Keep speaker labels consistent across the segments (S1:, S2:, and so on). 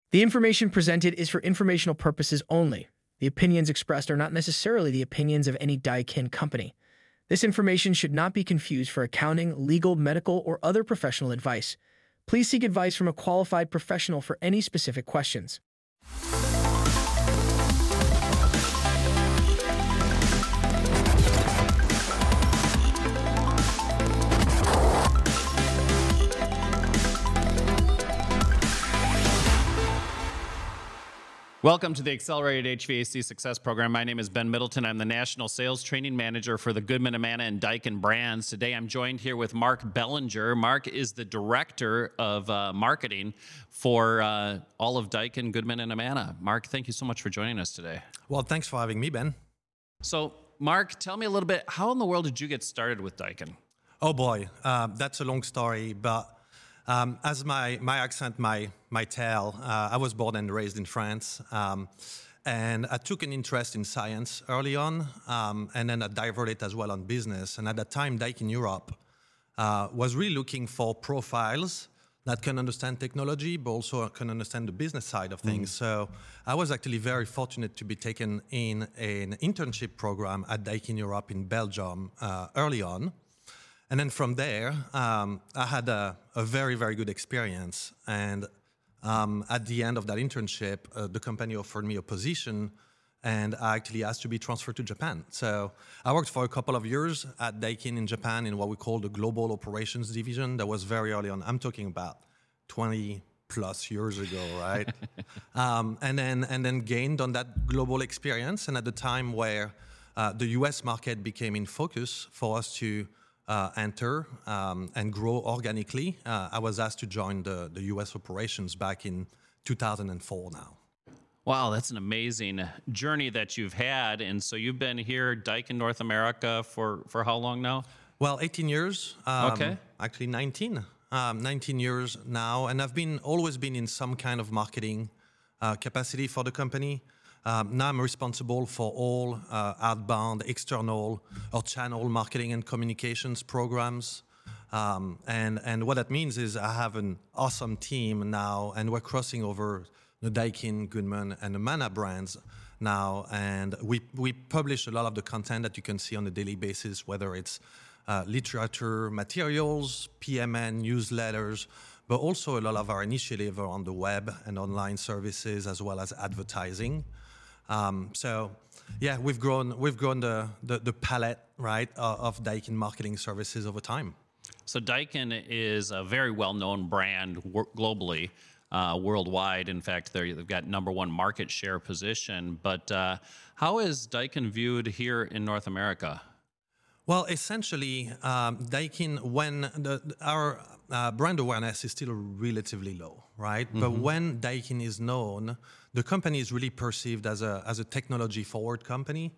S1: The information presented is for informational purposes only. The opinions expressed are not necessarily the opinions of any Daikin company. This information should not be confused for accounting, legal, medical, or other professional advice. Please seek advice from a qualified professional for any specific questions.
S2: Welcome to the Accelerated HVAC Success Program. My name is Ben Middleton. I'm the National Sales Training Manager for the Goodman, Amana, and Daikin brands. Today I'm joined here with Mark Bellinger. Mark is the Director of Marketing for all of Daikin, Goodman, and Amana. Mark, thank you so much for joining us today.
S3: Well, thanks for having me, Ben.
S2: So, Mark, tell me a little bit, how in the world did you get started with Daikin?
S3: Oh boy, that's a long story, but as my accent might tell, I was born and raised in France, and I took an interest in science early on, and then I diverted as well on business. And at that time, Daikin Europe was really looking for profiles that can understand technology, but also can understand the business side of things. So I was actually very fortunate to be taken in an internship program at Daikin Europe in Belgium early on. And then from there, I had a very, very good experience. And at the end of that internship, the company offered me a position, and I actually asked to be transferred to Japan. So I worked for a couple of years at Daikin in Japan in what we call the Global Operations Division. That was very early on. I'm talking about 20 plus years ago, right? and then gained on that global experience. And at the time where the US market became in focus for us to enter and grow organically, I was asked to join the U.S. operations back in 2004 now.
S2: Wow, that's an amazing journey that you've had. And so you've been here, Daikin North America, for how long now?
S3: Well, 18 years.
S2: Okay.
S3: Actually, 19. 19 years now. And I've always been in some kind of marketing capacity for the company. Now I'm responsible for all outbound, external, or channel marketing and communications programs. And what that means is I have an awesome team now, and we're crossing over the Daikin, Goodman, and Amana brands now. And we publish a lot of the content that you can see on a daily basis, whether it's literature, materials, PMN, newsletters, but also a lot of our initiatives are on the web and online services, as well as advertising. So, yeah, we've grown the palette, right, of Daikin marketing services over time.
S2: So Daikin is a very well-known brand globally, worldwide. In fact, they've got number one market share position. But how is Daikin viewed here in North America?
S3: Well, essentially, Daikin, when our brand awareness is still relatively low, right? Mm-hmm. But when Daikin is known, the company is really perceived as a technology-forward company,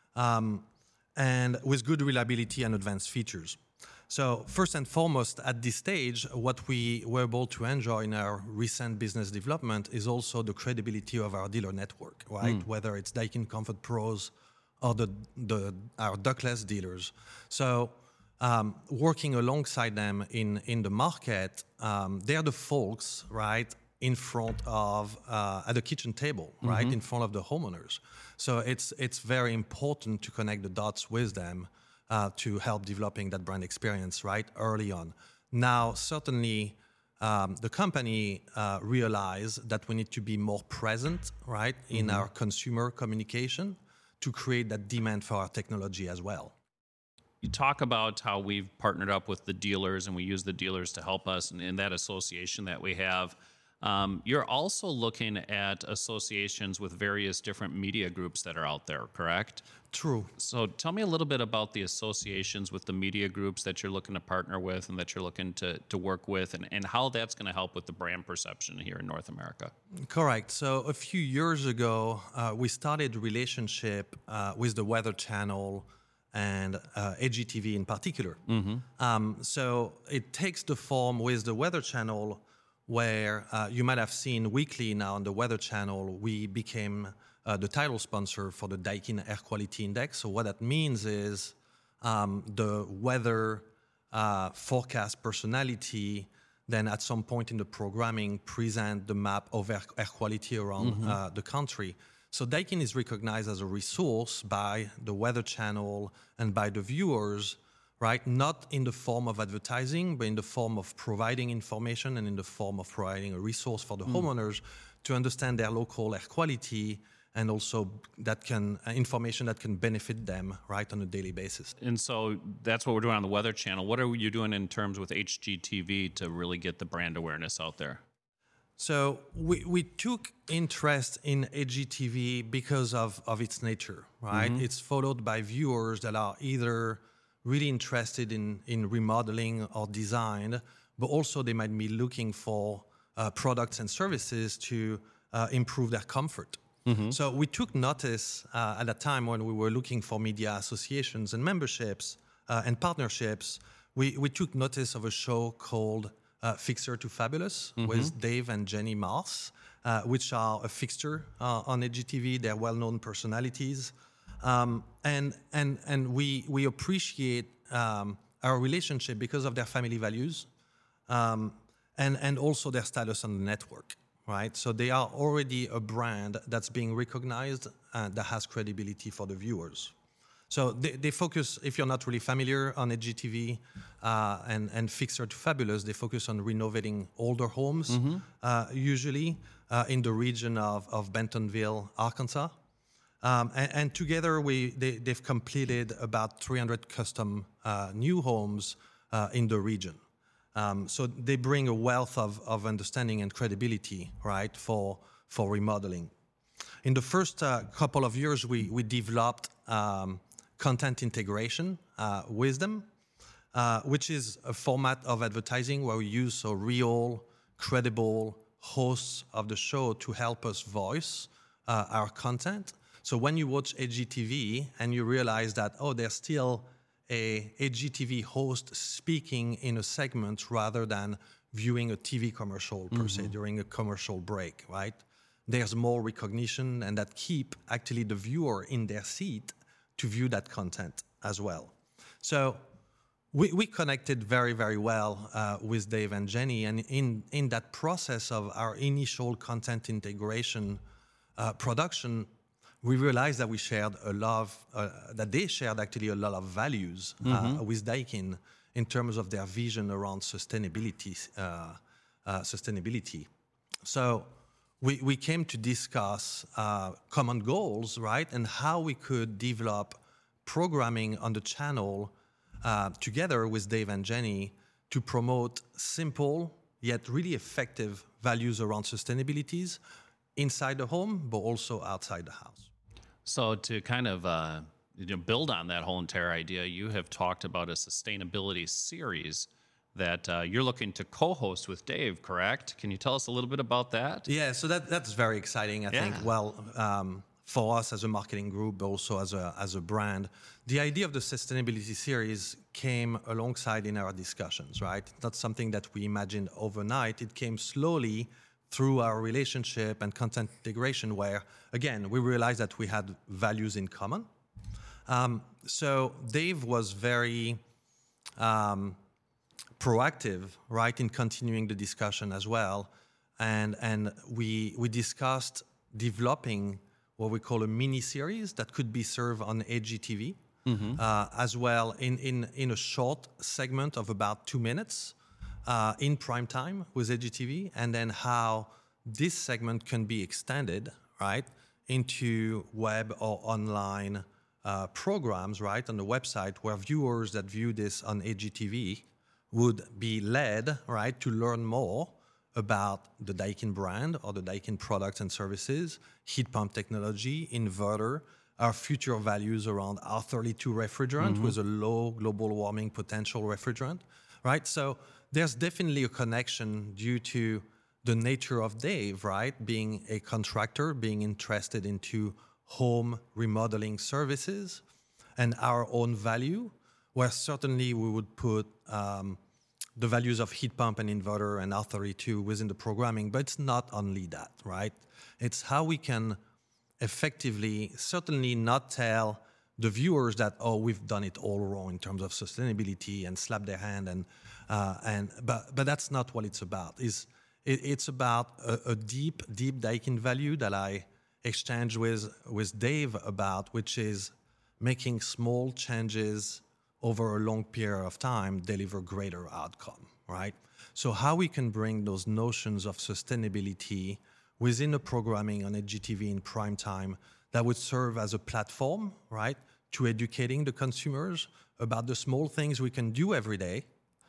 S3: and with good reliability and advanced features. So first and foremost, at this stage, what we were able to enjoy in our recent business development is also the credibility of our dealer network, right? Whether it's Daikin Comfort Pros or our ductless dealers. So working alongside them in the market, they're the folks, right, in front of at the kitchen table, right, in front of the homeowners. So it's very important to connect the dots with them to help developing that brand experience right early on. Now, certainly, the company realized that we need to be more present, right, in our consumer communication to create that demand for our technology as well.
S2: You talk about how we've partnered up with the dealers and we use the dealers to help us in that association that we have. You're also looking at associations with various different media groups that are out there, correct?
S3: True.
S2: So tell me a little bit about the associations with the media groups that you're looking to partner with and that you're looking to work with, and how that's going to help with the brand perception here in North America. Correct.
S3: So a few years ago, we started a relationship with the Weather Channel and HGTV in particular. So it takes the form with the Weather Channel where you might have seen weekly now on the Weather Channel, we became the title sponsor for the Daikin Air Quality Index. So what that means is the weather forecast personality then at some point in the programming present the map of air quality around the country. So Daikin is recognized as a resource by the Weather Channel and by the viewers, right? Not in the form of advertising, but in the form of providing information and in the form of providing a resource for the homeowners to understand their local air quality, and also that can information that can benefit them, right, on a daily basis.
S2: And so that's what we're doing on the Weather Channel. What are you doing in terms with HGTV to really get the brand awareness out there?
S3: So we took interest in HGTV because of its nature, right? It's followed by viewers that are either really interested in remodeling or design, but also they might be looking for products and services to improve their comfort. So we took notice at a time when we were looking for media associations and memberships and partnerships. We took notice of a show called Fixer to Fabulous with Dave and Jenny Mars, which are a fixture on HGTV. They're well-known personalities. And we appreciate our relationship because of their family values and also their status on the network. Right, so they are already a brand that's being recognized and that has credibility for the viewers. So they focus, if you're not really familiar on HGTV and Fixer to Fabulous, they focus on renovating older homes, usually in the region of Bentonville, Arkansas. And together they've completed about 300 custom new homes in the region. So they bring a wealth of understanding and credibility, right, for remodeling. In the first couple of years, we developed content integration with them, which is a format of advertising where we use real, credible hosts of the show to help us voice our content. So when you watch HGTV and you realize that, there's still a HGTV host speaking in a segment rather than viewing a TV commercial per se during a commercial break, right? There's more recognition, and that keep actually the viewer in their seat to view that content as well. So we connected very, very well with Dave and Jenny, and in that process of our initial content integration production, we realized that we shared that they shared actually a lot of values with Daikin in terms of their vision around sustainability. So we came to discuss common goals, right, and how we could develop programming on the channel together with Dave and Jenny to promote simple yet really effective values around sustainability inside the home, but also outside the house.
S2: So to kind of build on that whole entire idea, you have talked about a sustainability series that you're looking to co-host with Dave, correct? Can you tell us a little bit about that?
S3: Yeah, so that's very exciting, I think. Well, for us as a marketing group, but also as a brand, the idea of the sustainability series came alongside in our discussions, right? It's not something that we imagined overnight. It came slowly through our relationship and content integration, where, again, we realized that we had values in common. So Dave was very proactive, right, in continuing the discussion as well. And we discussed developing what we call a mini-series that could be served on HGTV, as well in a short segment of about 2 minutes, in prime time with HGTV, and then how this segment can be extended, right, into web or online programs, right, on the website, where viewers that view this on HGTV would be led, right, to learn more about the Daikin brand or the Daikin products and services, heat pump technology, inverter, our future values around R32 refrigerant with a low global warming potential refrigerant, right? So there's definitely a connection due to the nature of Dave, right? Being a contractor, being interested into home remodeling services, and our own value, where certainly we would put the values of heat pump and inverter and R32 within the programming, but it's not only that, right? It's how we can effectively certainly not tell the viewers that, we've done it all wrong in terms of sustainability and slap their hand and But that's not what it's about. It's about a deep Daikin value that I exchanged with Dave about, which is making small changes over a long period of time deliver greater outcome, right? So how we can bring those notions of sustainability within the programming on HGTV in prime time that would serve as a platform, right, to educating the consumers about the small things we can do every day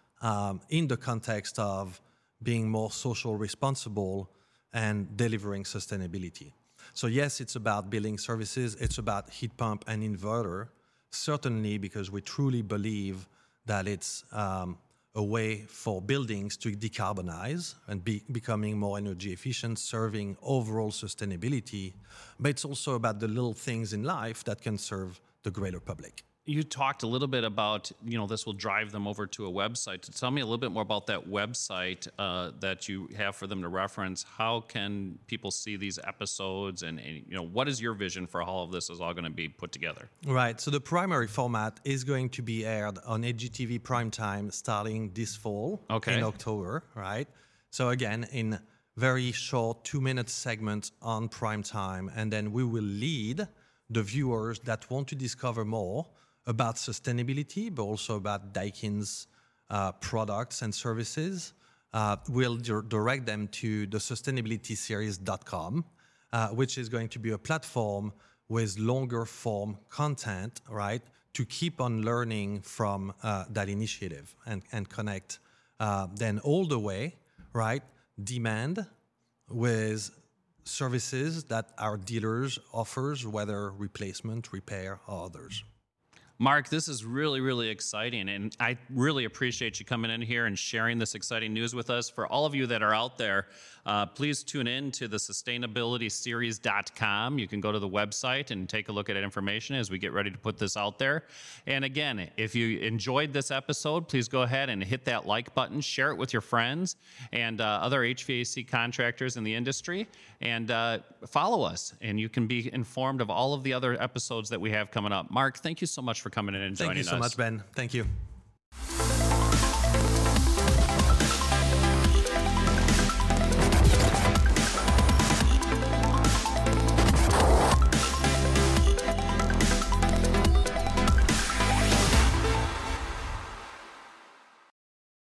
S3: in the context of being more social responsible and delivering sustainability. So yes, it's about building services, it's about heat pump and inverter, certainly because we truly believe that it's a way for buildings to decarbonize and becoming more energy efficient, serving overall sustainability, but it's also about the little things in life that can serve the greater public.
S2: You talked a little bit about, this will drive them over to a website. Tell me a little bit more about that website that you have for them to reference. How can people see these episodes, and what is your vision for how all of this is all going to be put together?
S3: Right. So the primary format is going to be aired on HGTV primetime starting this fall in October, right? So again, in very short 2-minute segments on primetime, and then we will lead the viewers that want to discover more about sustainability, but also about Daikin's products and services. We'll direct them to the sustainabilityseries.com, which is going to be a platform with longer form content, right, to keep on learning from that initiative and connect then all the way, right, demand with services that our dealers offers, whether replacement, repair, or others.
S2: Mark, this is really, really exciting, and I really appreciate you coming in here and sharing this exciting news with us. For all of you that are out there, please tune in to the sustainabilityseries.com. You can go to the website and take a look at information as we get ready to put this out there. And again, if you enjoyed this episode, please go ahead and hit that like button, share it with your friends and other HVAC contractors in the industry, and follow us, and you can be informed of all of the other episodes that we have coming up. Mark, thank you so much for coming in and joining us.
S3: Thank you so much, Ben. Thank you.